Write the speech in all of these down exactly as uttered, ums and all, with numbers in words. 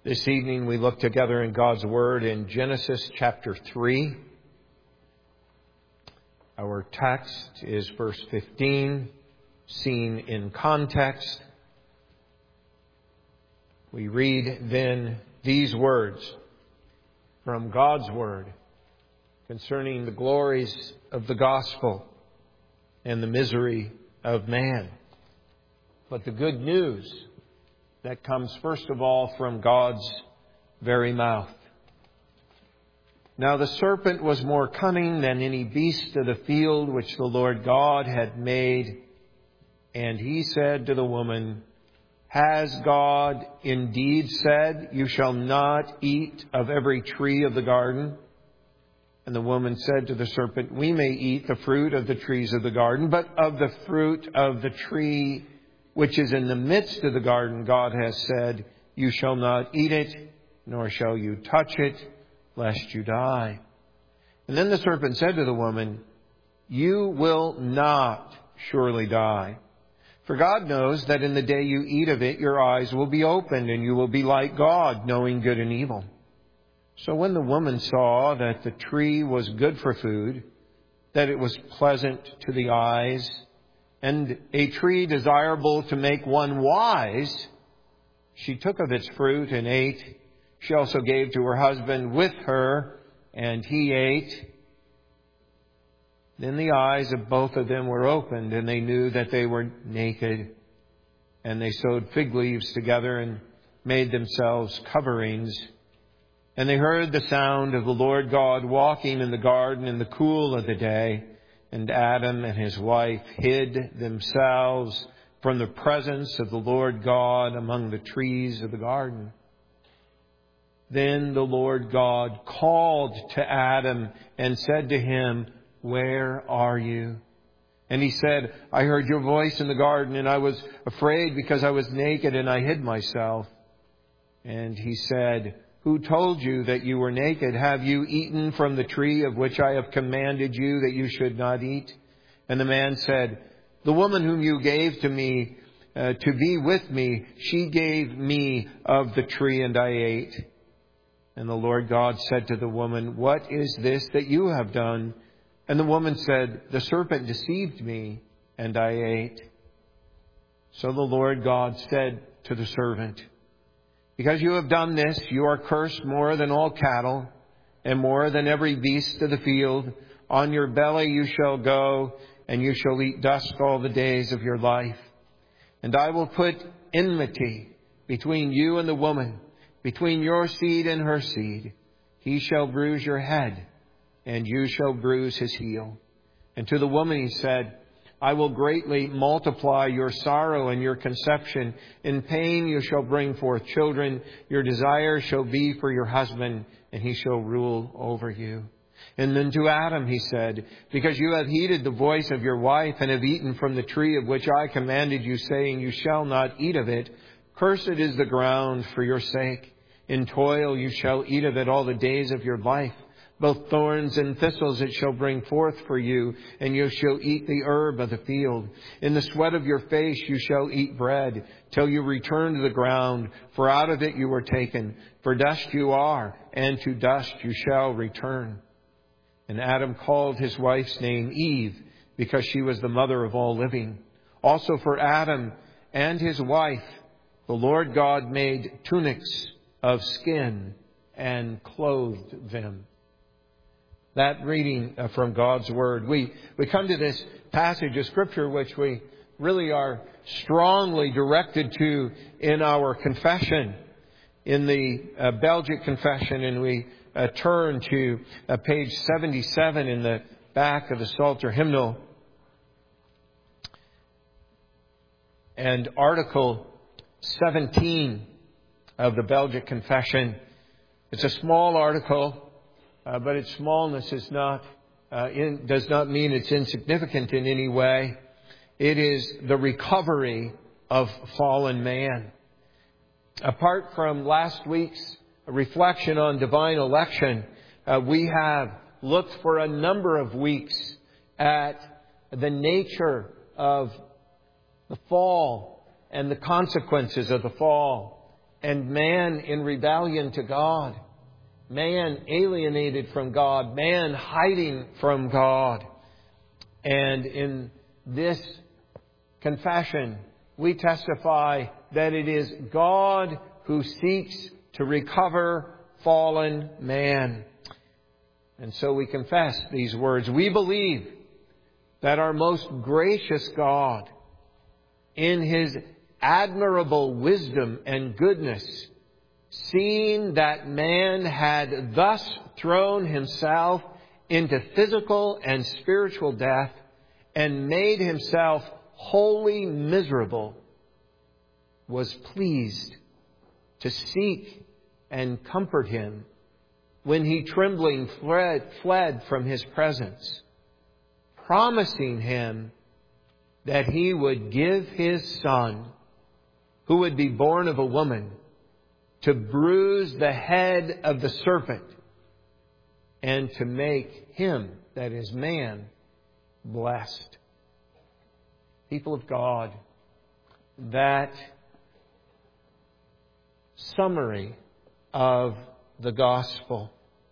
This evening we look together in God's Word in Genesis chapter three. Our text is verse fifteen, seen in context. We read then these words from God's Word concerning the glories of the gospel and the misery of man. But the good news that comes first of all from God's very mouth. Now the serpent was more cunning than any beast of the field which the Lord God had made. And he said to the woman, Has God indeed said, You shall not eat of every tree of the garden? And the woman said to the serpent, We may eat the fruit of the trees of the garden, but of the fruit of the tree which is in the midst of the garden, God has said, You shall not eat it, nor shall you touch it, lest you die. And then the serpent said to the woman, You will not surely die. For God knows that in the day you eat of it, your eyes will be opened, and you will be like God, knowing good and evil. So when the woman saw that the tree was good for food, that it was pleasant to the eyes, and a tree desirable to make one wise, she took of its fruit and ate. She also gave to her husband with her, and he ate. Then the eyes of both of them were opened, and they knew that they were naked. And they sewed fig leaves together and made themselves coverings. And they heard the sound of the Lord God walking in the garden in the cool of the day. And Adam and his wife hid themselves from the presence of the Lord God among the trees of the garden. Then the Lord God called to Adam and said to him, Where are you? And he said, I heard your voice in the garden, and I was afraid because I was naked and I hid myself. And he said, Who told you that you were naked? Have you eaten from the tree of which I have commanded you that you should not eat? And the man said, The woman whom you gave to me uh, to be with me, she gave me of the tree, and I ate. And the Lord God said to the woman, What is this that you have done? And the woman said, The serpent deceived me, and I ate. So the Lord God said to the servant, Because you have done this, you are cursed more than all cattle, and more than every beast of the field. On your belly you shall go, and you shall eat dust all the days of your life. And I will put enmity between you and the woman, between your seed and her seed. He shall bruise your head, and you shall bruise his heel. And to the woman he said, I will greatly multiply your sorrow and your conception. In pain you shall bring forth children. Your desire shall be for your husband, and he shall rule over you. And then to Adam he said, Because you have heeded the voice of your wife, and have eaten from the tree of which I commanded you, saying, You shall not eat of it, cursed is the ground for your sake. In toil you shall eat of it all the days of your life. Both thorns and thistles it shall bring forth for you, and you shall eat the herb of the field. In the sweat of your face you shall eat bread, till you return to the ground, for out of it you were taken. For dust you are, and to dust you shall return. And Adam called his wife's name Eve, because she was the mother of all living. Also for Adam and his wife, the Lord God made tunics of skin and clothed them. That reading from God's Word. We, we come to this passage of Scripture which we really are strongly directed to in our confession, in the uh, Belgic confession, and we uh, turn to uh, page seventy-seven in the back of the Psalter hymnal. And Article seventeen of the Belgic confession. It's a small article. Uh, but its smallness is not, uh, in, does not mean it's insignificant in any way. It is the recovery of fallen man. Apart from last week's reflection on divine election, uh, we have looked for a number of weeks at the nature of the fall and the consequences of the fall and man in rebellion to God. Man alienated from God. Man hiding from God. And in this confession, we testify that it is God who seeks to recover fallen man. And so we confess these words. We believe that our most gracious God, in His admirable wisdom and goodness, seeing that man had thus thrown himself into physical and spiritual death and made himself wholly miserable, was pleased to seek and comfort him when he trembling fled, fled from His presence, promising him that He would give His Son, who would be born of a woman, to bruise the head of the serpent and to make him, that is man, blessed. People of God, that summary of the gospel,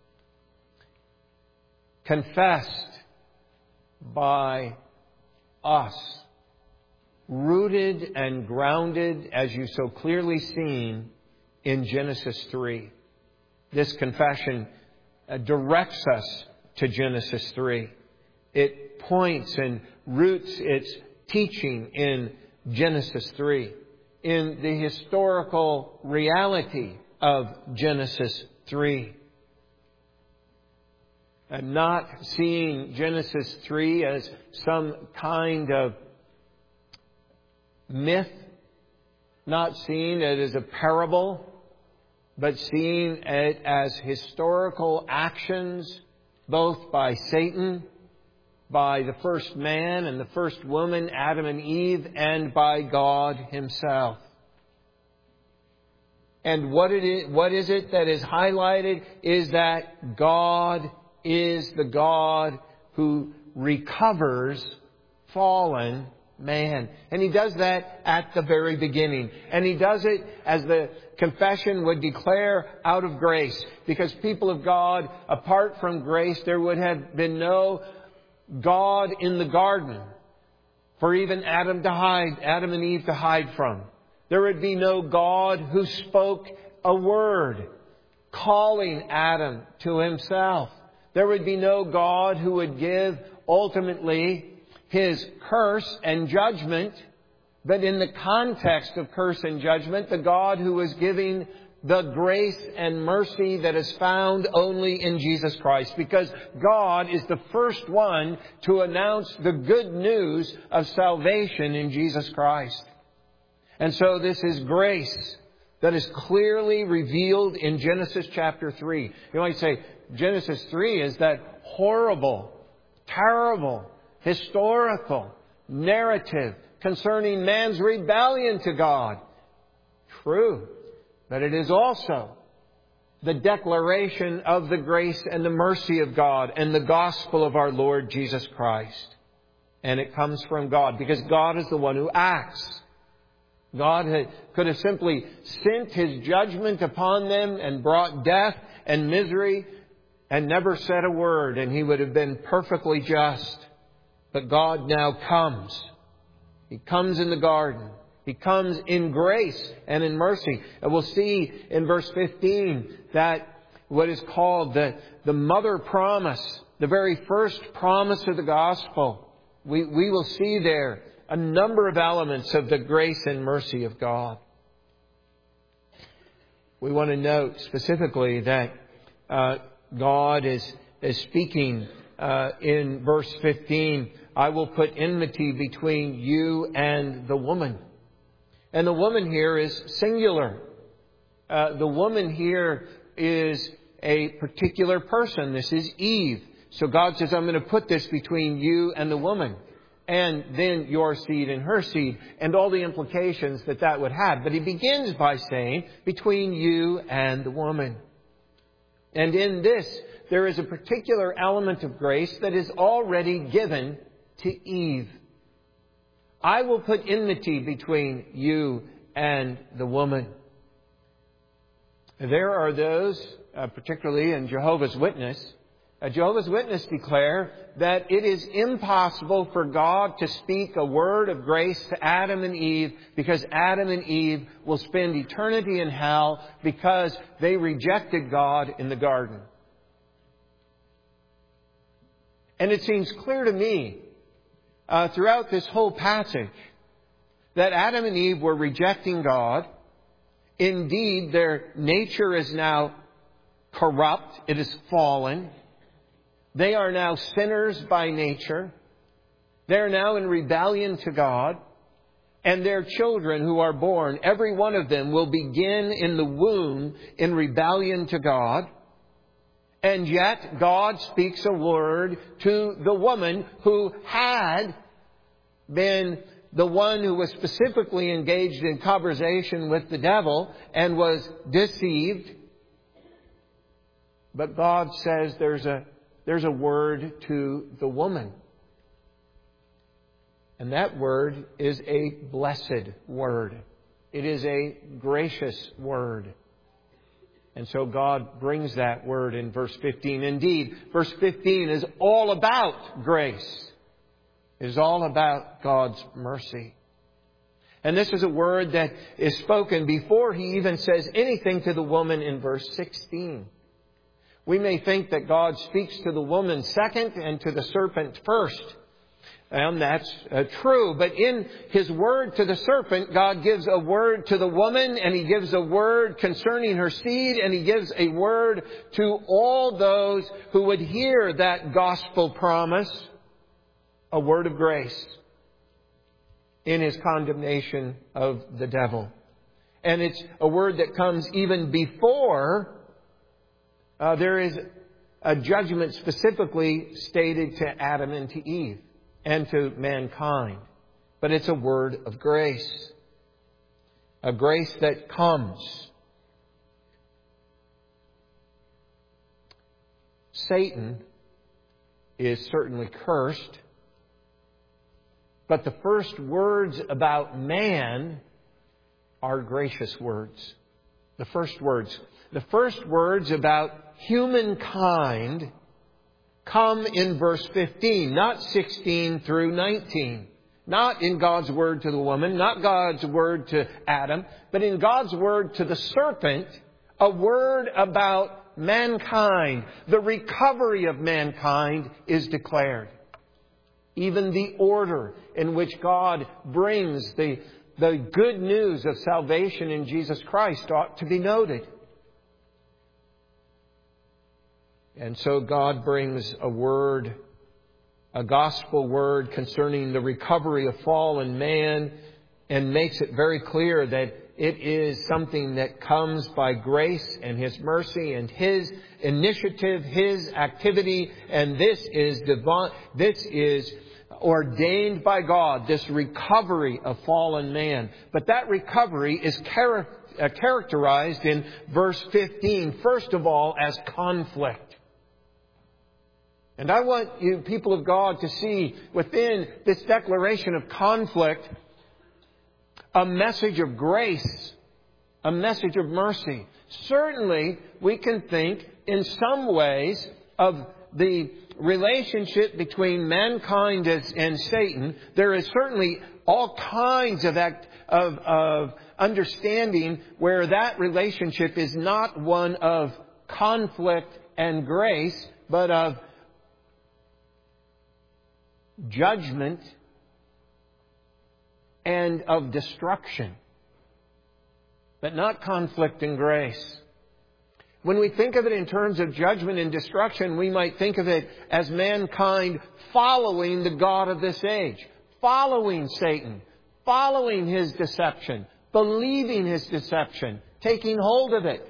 confessed by us, rooted and grounded, as you so clearly seen, in Genesis three. This confession uh, directs us to Genesis three. It points and roots its teaching in Genesis three, in the historical reality of Genesis three. And not seeing Genesis three as some kind of myth, not seeing it as a parable, but seeing it as historical actions, both by Satan, by the first man and the first woman, Adam and Eve, and by God Himself. And what it is, what is it that is highlighted is that God is the God who recovers fallen man. And He does that at the very beginning. And He does it, as the confession would declare, out of grace. Because people of God, apart from grace, there would have been no God in the garden for even Adam to hide, Adam and Eve to hide from. There would be no God who spoke a word calling Adam to Himself. There would be no God who would give ultimately His curse and judgment, but in the context of curse and judgment, the God who is giving the grace and mercy that is found only in Jesus Christ. Because God is the first one to announce the good news of salvation in Jesus Christ. And so this is grace that is clearly revealed in Genesis chapter three. You might say, Genesis three is that horrible, terrible, historical narrative concerning man's rebellion to God. True. But it is also the declaration of the grace and the mercy of God and the gospel of our Lord Jesus Christ. And it comes from God, because God is the one who acts. God had, could have simply sent His judgment upon them and brought death and misery and never said a word, and He would have been perfectly just. But God now comes. He comes in the garden. He comes in grace and in mercy. And we'll see in verse fifteen that what is called the, the mother promise, the very first promise of the gospel, we, we will see there a number of elements of the grace and mercy of God. We want to note specifically that uh, God is, is speaking uh, in verse fifteen, I will put enmity between you and the woman. And the woman here is singular. Uh, the woman here is a particular person. This is Eve. So God says, I'm going to put this between you and the woman. And then your seed and her seed. And all the implications that that would have. But He begins by saying, between you and the woman. And in this, there is a particular element of grace that is already given to Eve. I will put enmity between you and the woman. There are those, uh, particularly in Jehovah's Witness, uh, Jehovah's Witness declare that it is impossible for God to speak a word of grace to Adam and Eve because Adam and Eve will spend eternity in hell because they rejected God in the garden. And it seems clear to me uh, throughout this whole passage that Adam and Eve were rejecting God. Indeed, their nature is now corrupt. It is fallen. They are now sinners by nature. They are now in rebellion to God. And their children who are born, every one of them will begin in the womb in rebellion to God. And yet God speaks a word to the woman who had been the one who was specifically engaged in conversation with the devil and was deceived. But God says there's a, there's a word to the woman. And that word is a blessed word. It is a gracious word. And so God brings that word in verse fifteen. Indeed, verse fifteen is all about grace. It is all about God's mercy. And this is a word that is spoken before He even says anything to the woman in verse sixteen. We may think that God speaks to the woman second and to the serpent first. And that's uh, true. But in His word to the serpent, God gives a word to the woman, and He gives a word concerning her seed, and He gives a word to all those who would hear that gospel promise, a word of grace in His condemnation of the devil. And it's a word that comes even before uh, there is a judgment specifically stated to Adam and to Eve and to mankind. But it's a word of grace. A grace that comes. Satan is certainly cursed. But the first words about man are gracious words. The first words. The first words about humankind come in verse fifteen, not sixteen through nineteen. Not in God's word to the woman, not God's word to Adam, but in God's word to the serpent, a word about mankind. The recovery of mankind is declared. Even the order in which God brings the, the good news of salvation in Jesus Christ ought to be noted. And so God brings a word, a gospel word concerning the recovery of fallen man, and makes it very clear that it is something that comes by grace and His mercy and His initiative, His activity, and this is divine, this is ordained by God, this recovery of fallen man. But that recovery is char- uh, characterized in verse fifteen, first of all, as conflict. And I want you, people of God, to see within this declaration of conflict a message of grace, a message of mercy. Certainly, we can think in some ways of the relationship between mankind and Satan. There is certainly all kinds of, act, of, of understanding where that relationship is not one of conflict and grace, but of judgment and of destruction, but not conflict and grace. When we think of it in terms of judgment and destruction, we might think of it as mankind following the God of this age, following Satan, following his deception, believing his deception, taking hold of it.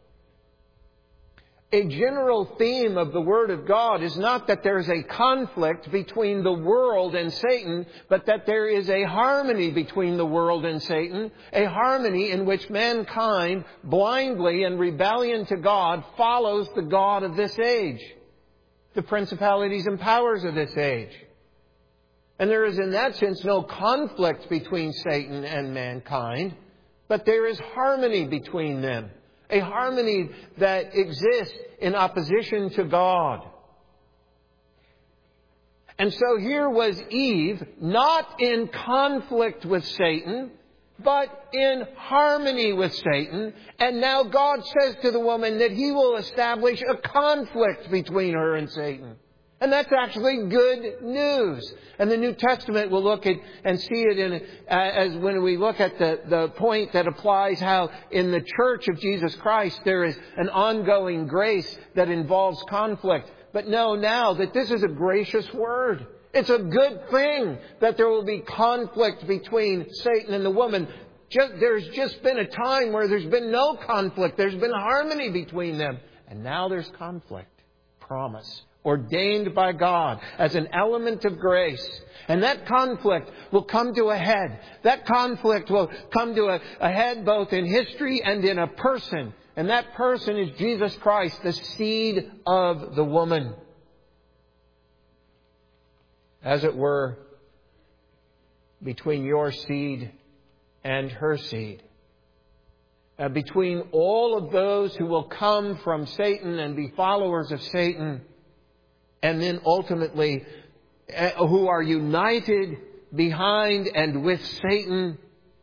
A general theme of the Word of God is not that there is a conflict between the world and Satan, but that there is a harmony between the world and Satan, a harmony in which mankind, blindly in rebellion to God, follows the God of this age, the principalities and powers of this age. And there is in that sense no conflict between Satan and mankind, but there is harmony between them. A harmony that exists in opposition to God. And so here was Eve, not in conflict with Satan, but in harmony with Satan. And now God says to the woman that He will establish a conflict between her and Satan. And that's actually good news. And the New Testament will look at and see it in as when we look at the, the point that applies how in the Church of Jesus Christ there is an ongoing grace that involves conflict. But know now that this is a gracious word. It's a good thing that there will be conflict between Satan and the woman. Just, there's just been a time where there's been no conflict. There's been harmony between them. And now there's conflict. Promise. Ordained by God as an element of grace. And that conflict will come to a head. That conflict will come to a, a head both in history and in a person. And that person is Jesus Christ, the seed of the woman. As it were, between your seed and her seed. Uh, between all of those who will come from Satan and be followers of Satan. And then ultimately, uh, who are united behind and with Satan.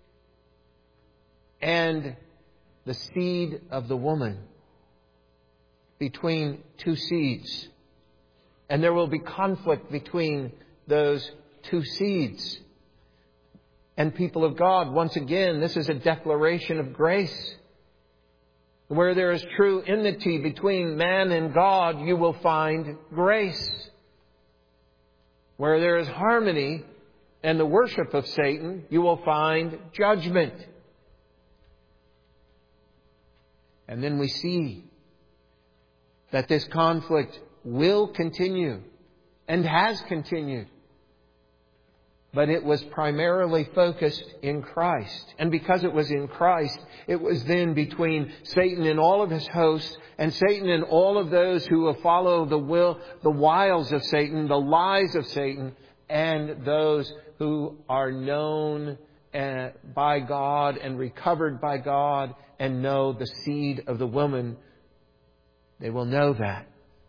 And the seed of the woman. Between two seeds. And there will be conflict between those two seeds. And people of God, once again, this is a declaration of grace. Where there is true enmity between man and God, you will find grace. Where there is harmony and the worship of Satan, you will find judgment. And then we see that this conflict will continue and has continued. But it was primarily focused in Christ. And because it was in Christ, it was then between Satan and all of his hosts and Satan and all of those who will follow the will, the wiles of Satan, the lies of Satan, and those who are known uh, by God and recovered by God and know the seed of the woman. They will know that.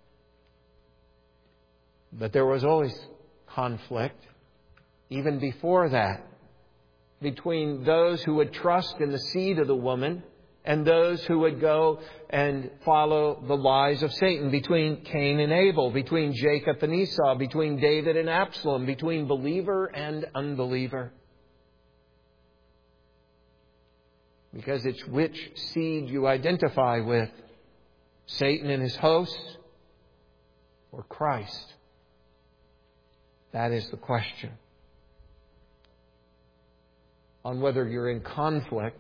But there was always conflict. Even before that, between those who would trust in the seed of the woman and those who would go and follow the lies of Satan, between Cain and Abel, between Jacob and Esau, between David and Absalom, between believer and unbeliever. Because it's which seed you identify with, Satan and his hosts or Christ. That is the question. On whether you're in conflict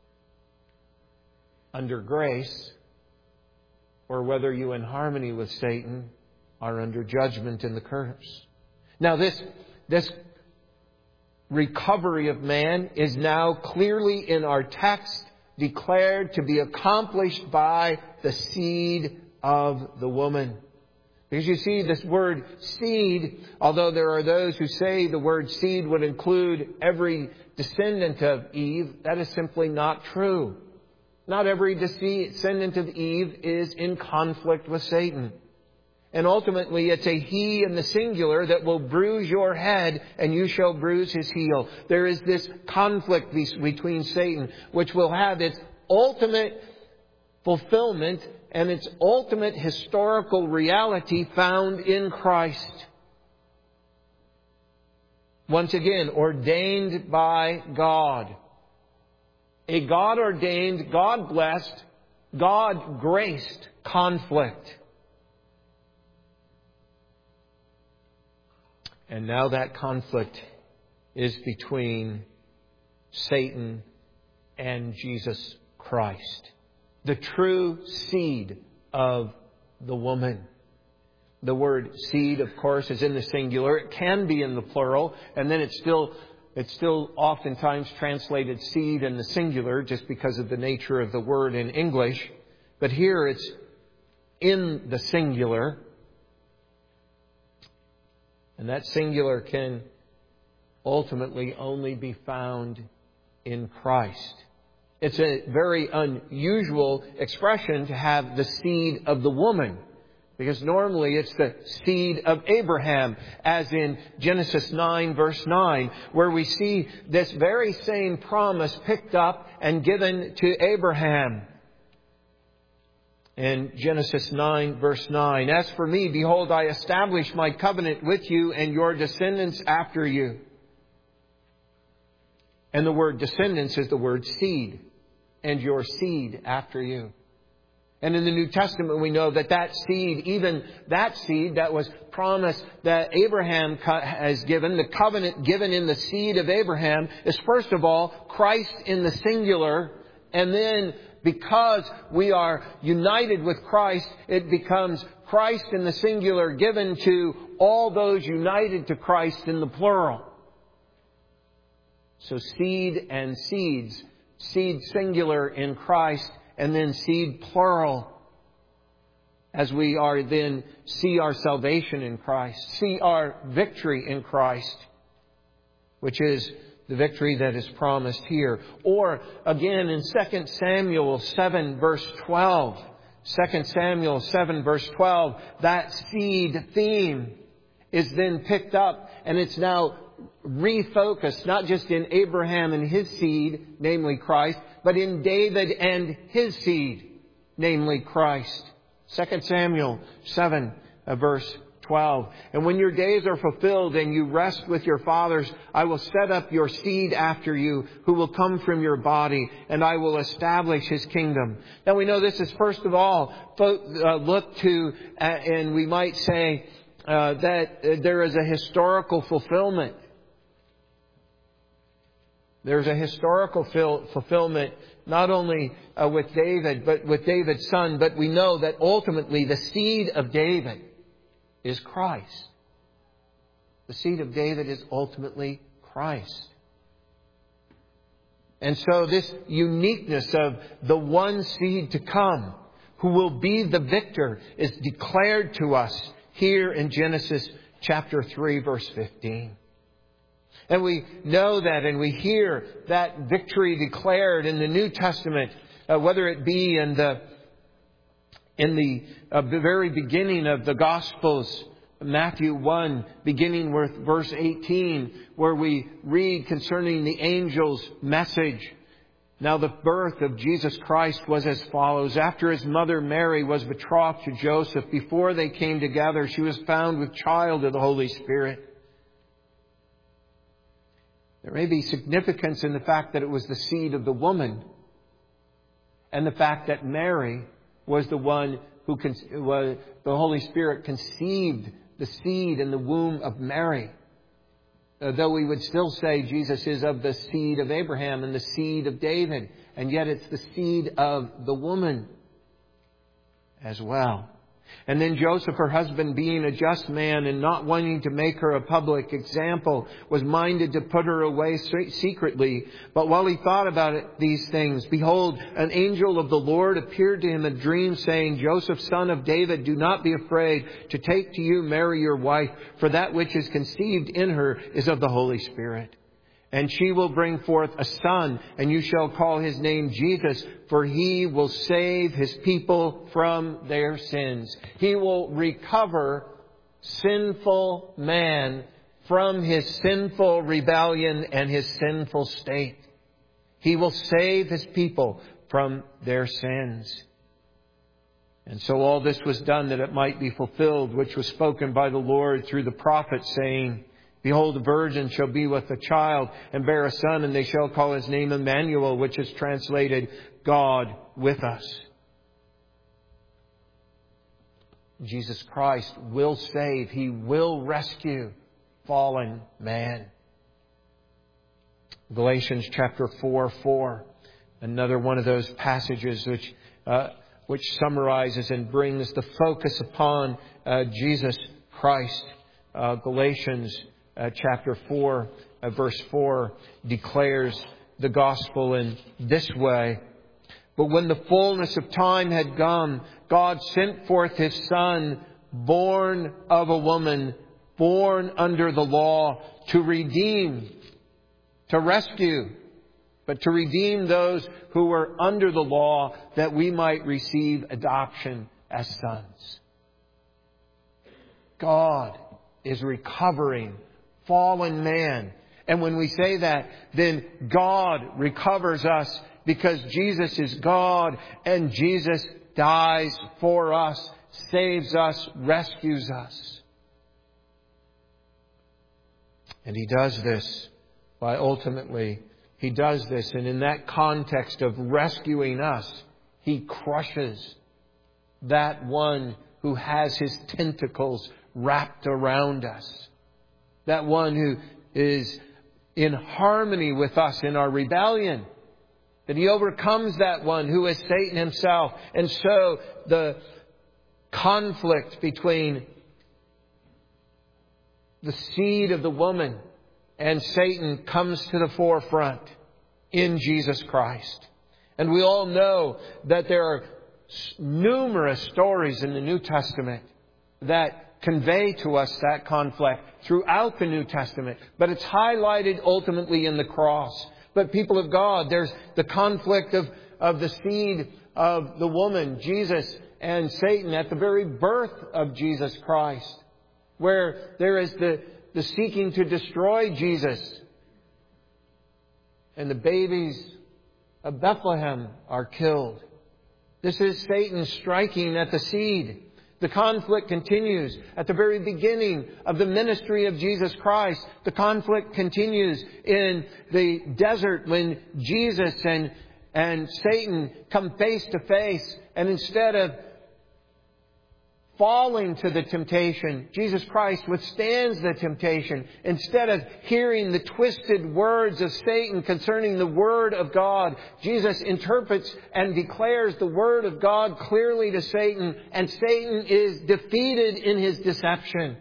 under grace or whether you in harmony with Satan are under judgment and the curse. Now this, this recovery of man is now clearly in our text declared to be accomplished by the seed of the woman. Because you see, this word seed, although there are those who say the word seed would include every descendant of Eve, that is simply not true. Not every descendant of Eve is in conflict with Satan. And ultimately, it's a he in the singular that will bruise your head and you shall bruise his heel. There is this conflict between Satan, which will have its ultimate fulfillment and its ultimate historical reality found in Christ. Once again, ordained by God. A God-ordained, God-blessed, God-graced conflict. And now that conflict is between Satan and Jesus Christ. The true seed of the woman. The word seed, of course, is in the singular. It can be in the plural. And then it's still, it's still oftentimes translated seed in the singular just because of the nature of the word in English. But here it's in the singular. And that singular can ultimately only be found in Christ. It's a very unusual expression to have the seed of the woman, because normally it's the seed of Abraham, as in Genesis nine verse nine, where we see this very same promise picked up and given to Abraham. In Genesis nine verse nine, "As for me, behold, I establish my covenant with you and your descendants after you." And the word descendants is the word seed. "And your seed after you." And in the New Testament, we know that that seed, even that seed that was promised that Abraham has given, the covenant given in the seed of Abraham, is first of all Christ in the singular. And then because we are united with Christ, it becomes Christ in the singular given to all those united to Christ in the plural. So seed and seeds. Seed singular in Christ, and then seed plural, as we are then see our salvation in Christ, see our victory in Christ, which is the victory that is promised here. Or again in Second Samuel seven verse twelve. Second Samuel seven verse twelve, that seed theme is then picked up, and it's now refocused, not just in Abraham and his seed, namely Christ, but in David and his seed, namely Christ. Second Samuel seven, uh, verse twelve. "And when your days are fulfilled and you rest with your fathers, I will set up your seed after you, who will come from your body, and I will establish his kingdom." Now we know this is first of all uh, look to, uh, and we might say uh, that uh, there is a historical fulfillment. There's a historical fil- fulfillment not only uh, with David, but with David's son. But we know that ultimately the seed of David is Christ. The seed of David is ultimately Christ. And so this uniqueness of the one seed to come, who will be the victor, is declared to us here in Genesis chapter three, verse fifteen. And we know that, and we hear that victory declared in the New Testament, uh, whether it be in the in the uh, very beginning of the Gospels, Matthew one, beginning with verse eighteen, where we read concerning the angel's message. "Now the birth of Jesus Christ was as follows. After his mother Mary was betrothed to Joseph, before they came together, she was found with child of the Holy Spirit." There may be significance in the fact that it was the seed of the woman, and the fact that Mary was the one who was, the Holy Spirit conceived the seed in the womb of Mary. Uh, though we would still say Jesus is of the seed of Abraham and the seed of David, and yet it's the seed of the woman as well. And then Joseph, her husband, being a just man and not wanting to make her a public example, was minded to put her away secretly. But while he thought about it, these things, behold, an angel of the Lord appeared to him in a dream, saying, "Joseph, son of David, do not be afraid to take to you Mary your wife, for that which is conceived in her is of the Holy Spirit. And she will bring forth a son, and you shall call his name Jesus, for he will save his people from their sins." He will recover sinful man from his sinful rebellion and his sinful state. He will save his people from their sins. And so all this was done that it might be fulfilled, which was spoken by the Lord through the prophet, saying, "Behold, the virgin shall be with a child and bear a son, and they shall call his name Emmanuel," which is translated God with us. Jesus Christ will save. He will rescue fallen man. Galatians chapter four, four. Another one of those passages which, uh, which summarizes and brings the focus upon uh, Jesus Christ. Uh, Galatians Uh, chapter four, uh, verse four declares the gospel in this way. "But when the fullness of time had come, God sent forth his Son, born of a woman, born under the law, to redeem," to rescue, but to redeem those who were under the law, that we might receive adoption as sons. God is recovering fallen man. And when we say that, then God recovers us because Jesus is God and Jesus dies for us, saves us, rescues us. And He does this by ultimately, He does this, and in that context of rescuing us, He crushes that one who has his tentacles wrapped around us. That one who is in harmony with us in our rebellion. That He overcomes that one who is Satan himself. And so the conflict between the seed of the woman and Satan comes to the forefront in Jesus Christ. And we all know that there are numerous stories in the New Testament that convey to us that conflict throughout the New Testament. But it's highlighted ultimately in the cross. But people of God, there's the conflict of, of the seed of the woman, Jesus, and Satan at the very birth of Jesus Christ, where there is the, the seeking to destroy Jesus. And the babies of Bethlehem are killed. This is Satan striking at the seed. The conflict continues at the very beginning of the ministry of Jesus Christ. The conflict continues in the desert when Jesus and, and Satan come face to face. And instead of falling to the temptation, Jesus Christ withstands the temptation. Instead of hearing the twisted words of Satan concerning the Word of God, Jesus interprets and declares the Word of God clearly to Satan, and Satan is defeated in his deception.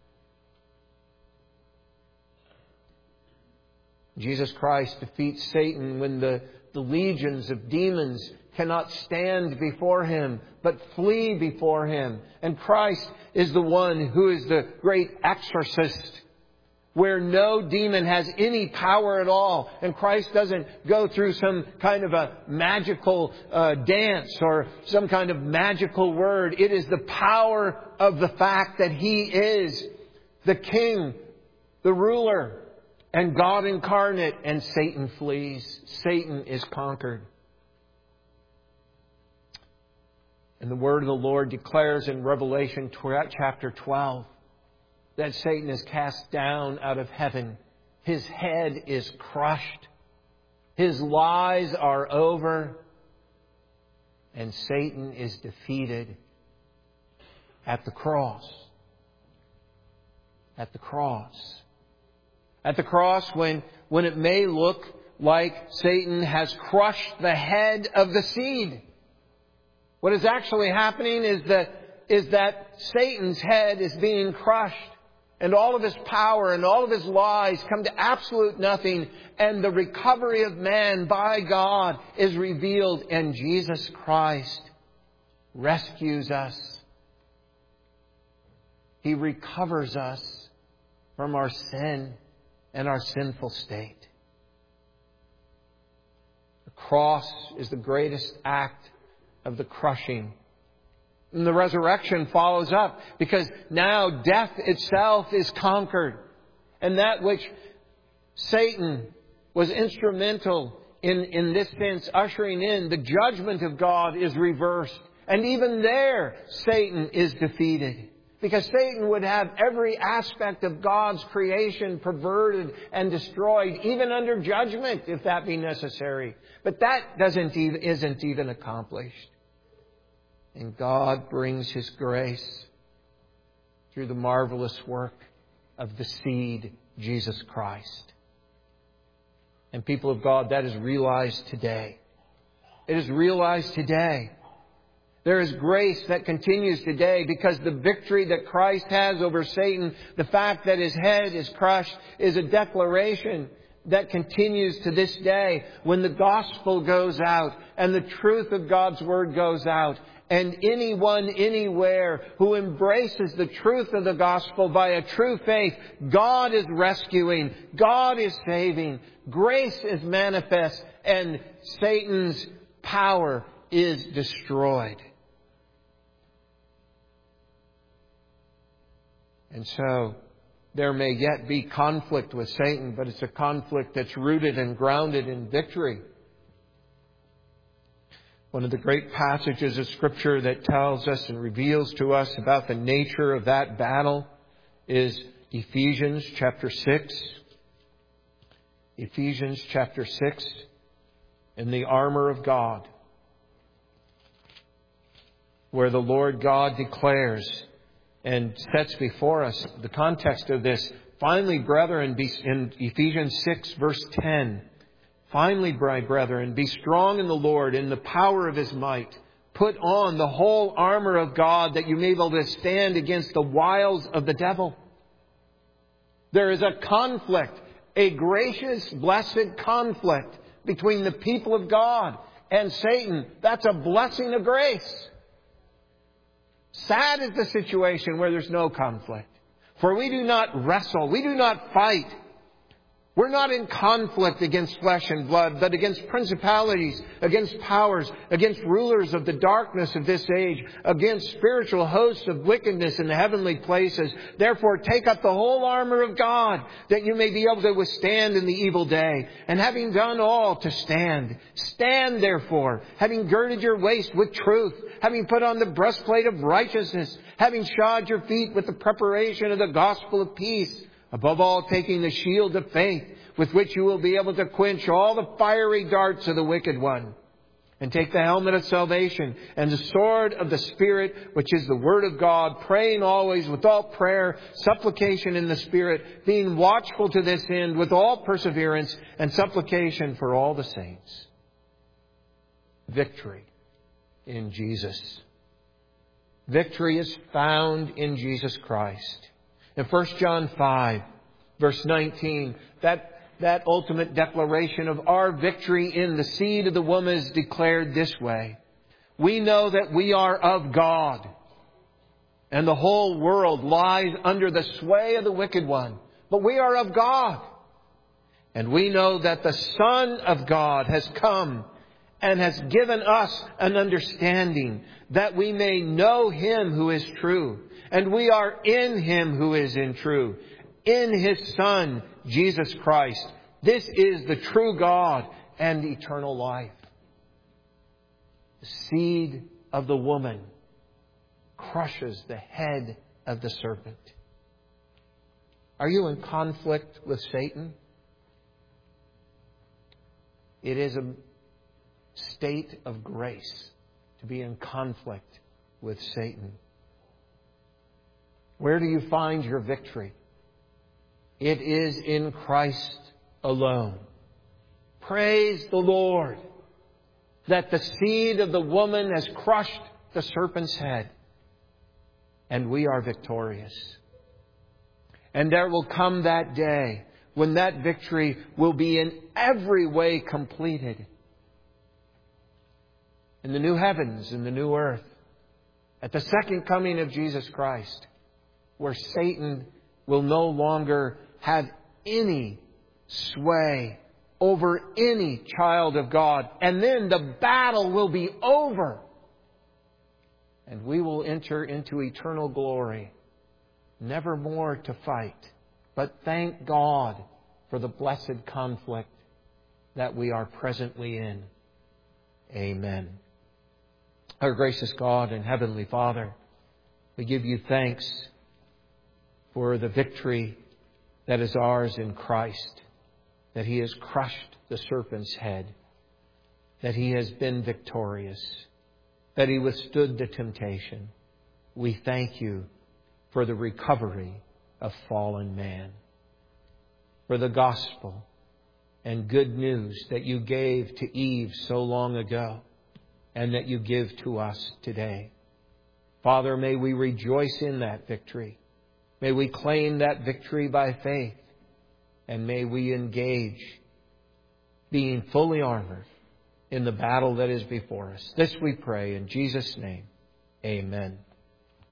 Jesus Christ defeats Satan when the, the legions of demons cannot stand before Him, but flee before Him. And Christ is the one who is the great exorcist, where no demon has any power at all. And Christ doesn't go through some kind of a magical uh, dance or some kind of magical word. It is the power of the fact that He is the King, the ruler, and God incarnate, and Satan flees. Satan is conquered. And the word of the Lord declares in Revelation chapter twelve that Satan is cast down out of heaven. His head is crushed. His lies are over. And Satan is defeated at the cross. At the cross. At the cross when, when it may look like Satan has crushed the head of the seed. What is actually happening is that, is that Satan's head is being crushed, and all of his power and all of his lies come to absolute nothing, and the recovery of man by God is revealed, and Jesus Christ rescues us. He recovers us from our sin and our sinful state. The cross is the greatest act of the crushing. And the resurrection follows up, because now death itself is conquered. And that which Satan was instrumental in, in this sense, ushering in, the judgment of God is reversed. And even there, Satan is defeated. Because Satan would have every aspect of God's creation perverted and destroyed, even under judgment, if that be necessary. But that doesn't even, isn't even accomplished. And God brings His grace through the marvelous work of the seed, Jesus Christ. And people of God, that is realized today. It is realized today. There is grace that continues today, because the victory that Christ has over Satan, the fact that His head is crushed, is a declaration that continues to this day when the gospel goes out and the truth of God's Word goes out. And anyone, anywhere who embraces the truth of the gospel by a true faith, God is rescuing. God is saving. Grace is manifest. and Satan's power is destroyed. And so, there may yet be conflict with Satan, but it's a conflict that's rooted and grounded in victory. One of the great passages of Scripture that tells us and reveals to us about the nature of that battle is Ephesians chapter six. Ephesians chapter six, in the armor of God, where the Lord God declares and sets before us the context of this. Finally, brethren, be, in Ephesians six, verse ten, finally, my brethren, be strong in the Lord, in the power of His might. Put on the whole armor of God, that you may be able to stand against the wiles of the devil. There is a conflict, a gracious, blessed conflict between the people of God and Satan. That's a blessing of grace. Sad is the situation where there's no conflict. For we do not wrestle. We do not fight. We're not in conflict against flesh and blood, but against principalities, against powers, against rulers of the darkness of this age, against spiritual hosts of wickedness in the heavenly places. Therefore, take up the whole armor of God, that you may be able to withstand in the evil day. And having done all, to stand. Stand, therefore, having girded your waist with truth, having put on the breastplate of righteousness, having shod your feet with the preparation of the gospel of peace. Above all, taking the shield of faith, with which you will be able to quench all the fiery darts of the wicked one. And take the helmet of salvation and the sword of the Spirit, which is the Word of God, praying always with all prayer, supplication in the Spirit, being watchful to this end with all perseverance and supplication for all the saints. Victory in Jesus. Victory is found in Jesus Christ. In First John five, verse nineteen, that, that ultimate declaration of our victory in the seed of the woman is declared this way. We know that we are of God, and the whole world lies under the sway of the wicked one. But we are of God. And we know that the Son of God has come and has given us an understanding, that we may know Him who is true. And we are in Him who is in true, in His Son, Jesus Christ. This is the true God and eternal life. The seed of the woman crushes the head of the serpent. Are you in conflict with Satan? It is a state of grace to be in conflict with Satan. Where do you find your victory? It is in Christ alone. Praise the Lord that the seed of the woman has crushed the serpent's head, and we are victorious. And there will come that day when that victory will be in every way completed. In the new heavens and the new earth, at the second coming of Jesus Christ, where Satan will no longer have any sway over any child of God. And then the battle will be over. And we will enter into eternal glory, never more to fight. But thank God for the blessed conflict that we are presently in. Amen. Our gracious God and Heavenly Father, we give you thanks for the victory that is ours in Christ, that He has crushed the serpent's head, that He has been victorious, that He withstood the temptation. We thank you for the recovery of fallen man, for the gospel and good news that you gave to Eve so long ago and that you give to us today. Father, may we rejoice in that victory. May we claim that victory by faith, and may we engage, being fully armored, in the battle that is before us. This we pray in Jesus' name. Amen.